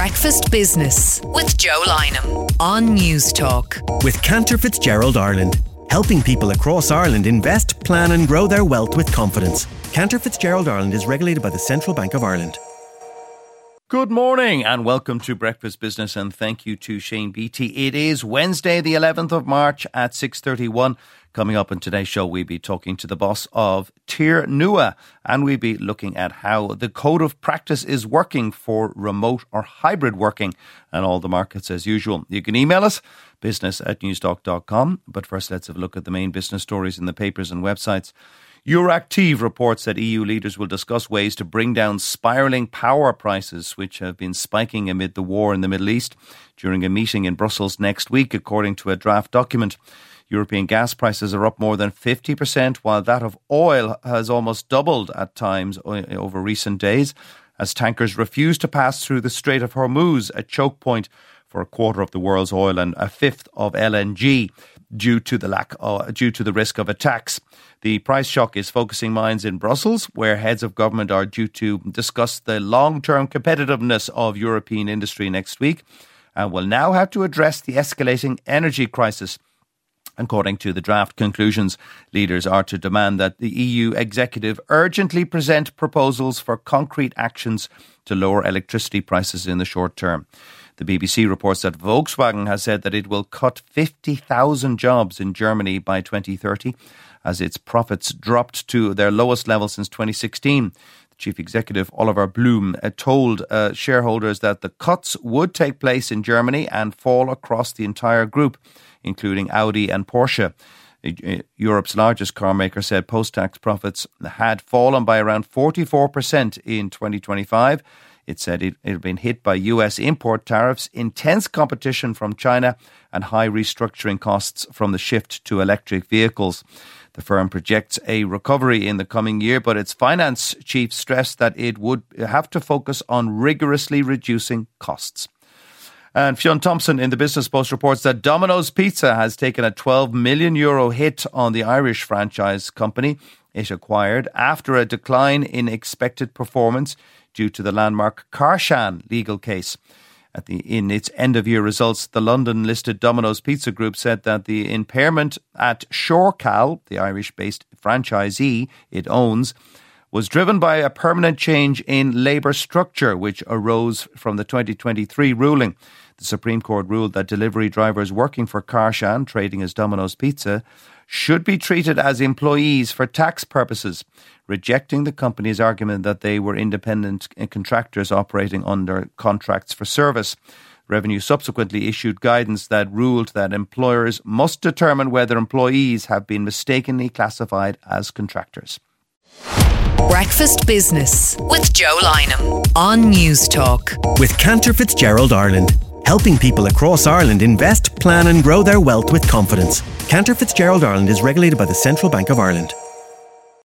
Breakfast Business with Joe Lynham on News Talk. With Cantor Fitzgerald Ireland, helping people across Ireland invest, plan and grow their wealth with confidence. Cantor Fitzgerald Ireland is regulated by the Central Bank of Ireland. Good morning and welcome to Breakfast Business, and thank you to Shane Beatty. It is Wednesday the 11th of March at 6:31. Coming up in today's show, we'll be talking to the boss of Tír Nua, and we'll be looking at how the code of practice is working for remote or hybrid working and all the markets as usual. You can email us, business@newstalk.com. But first, let's have a look at the main business stories in the papers and websites. Euractiv reports that EU leaders will discuss ways to bring down spiralling power prices, which have been spiking amid the war in the Middle East, during a meeting in Brussels next week, according to a draft document. European gas prices are up more than 50%, while that of oil has almost doubled at times over recent days, as tankers refuse to pass through the Strait of Hormuz, a choke point for a quarter of the world's oil and a fifth of LNG, due to the risk of attacks. The price shock is focusing minds in Brussels, where heads of government are due to discuss the long-term competitiveness of European industry next week, and will now have to address the escalating energy crisis. According to the draft conclusions, leaders are to demand that the EU executive urgently present proposals for concrete actions to lower electricity prices in the short term. The BBC reports that Volkswagen has said that it will cut 50,000 jobs in Germany by 2030 as its profits dropped to their lowest level since 2016. The chief executive, Oliver Blume, told shareholders that the cuts would take place in Germany and fall across the entire group, including Audi and Porsche. Europe's largest car maker said post-tax profits had fallen by around 44% in 2025. It said it had been hit by US import tariffs, intense competition from China and high restructuring costs from the shift to electric vehicles. The firm projects a recovery in the coming year, but its finance chief stressed that it would have to focus on rigorously reducing costs. And Fionn Thompson in the Business Post reports that Domino's Pizza has taken a €12 million hit on the Irish franchise company it acquired after a decline in expected performance due to the landmark Carshan legal case. In its end-of-year results, the London-listed Domino's Pizza Group said that the impairment at Shorecal, the Irish-based franchisee it owns, was driven by a permanent change in labour structure, which arose from the 2023 ruling. The Supreme Court ruled that delivery drivers working for Carshan, trading as Domino's Pizza, should be treated as employees for tax purposes, rejecting the company's argument that they were independent contractors operating under contracts for service. Revenue subsequently issued guidance that ruled that employers must determine whether employees have been mistakenly classified as contractors. Breakfast Business with Joe Lynham on News Talk. With Cantor Fitzgerald Ireland, helping people across Ireland invest, plan and grow their wealth with confidence. Cantor Fitzgerald Ireland is regulated by the Central Bank of Ireland.